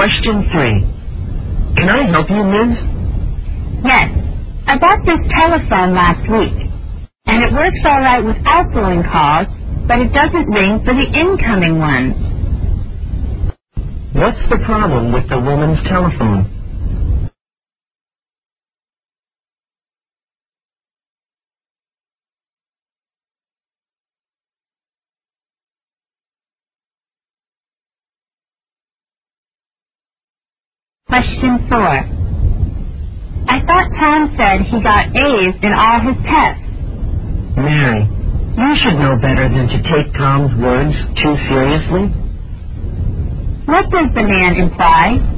Question 3. Can I help you, Liz? Yes. I bought this telephone last week, and it works all right with outgoing calls, but it doesn't ring for the incoming ones. What's the problem with the woman's telephone? Question 4. I thought Tom said he got A's in all his tests. Mary, you should know better than to take Tom's words too seriously. What does the man imply?